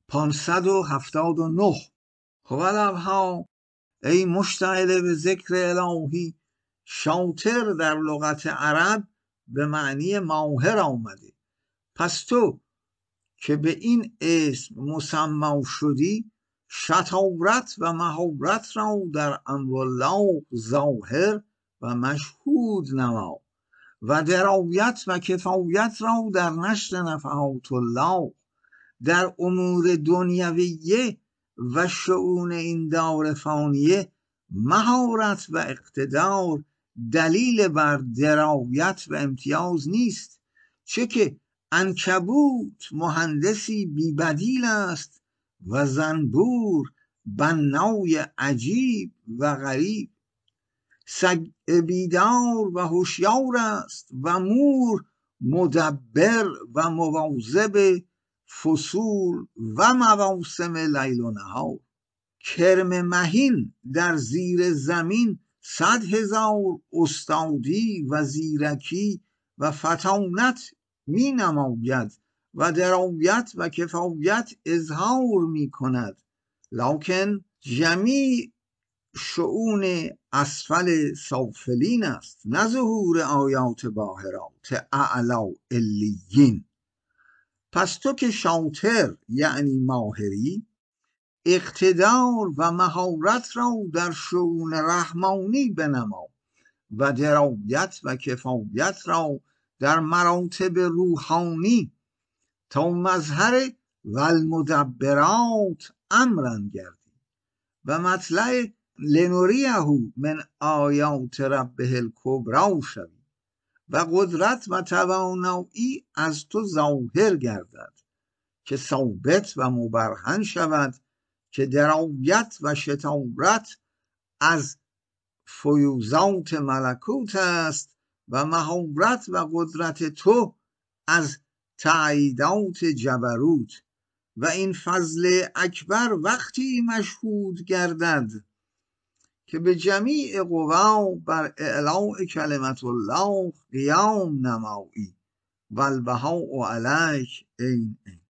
579 هو ای مشتعل به ذکر الهی. شاطر در لغت عرب به معنی ماهر آمده. پس تو که به این اسم مسمى شدی، شطارت و مهارت را در امر الله ظاهر و مشهود نما و درایت و کفایت را در نشر نفحات الله در امور دنیویه و شؤون این دار فانیه. مهارت و اقتدار دلیل بر درایت و امتیاز نیست، چه که عنکبوت مهندسی بی بدیل است و زنبور بنای عجیب و غریب. سگ بیدار و هوشیار است و مور مدبر و مواظب فصول و مواسم لیل و نهار. کرم مهین در زیر زمین 100,000 استادی و زیرکی و فطانت می نماید و درایت و کفایت اظهار می کند، لکن جمیع شؤون اسفل سافلین است، نه ظهور آیات باهرات اعلی علیین. پس تو که شاطر یعنی ماهری، اقتدار و مهارت را در شؤون رحمانی بنما و درایت و کفایت را در مراتب روحانی، تا مظهر و المدبرات امرا گردی و مطلع لنوریه من آیات ربه الکبری شوی و قدرت و توانایی از تو ظاهر گردد که ثابت و مبرهن شود که درایت و شطارت از فیوزات ملکوت است و مهارت و قدرت تو از تأییدات جبروت. و این فضل اکبر وقتی مشهود گردد که به جمیع قوا بر اعلاء کلمت الله قیام نمایی و البهاء علیک عین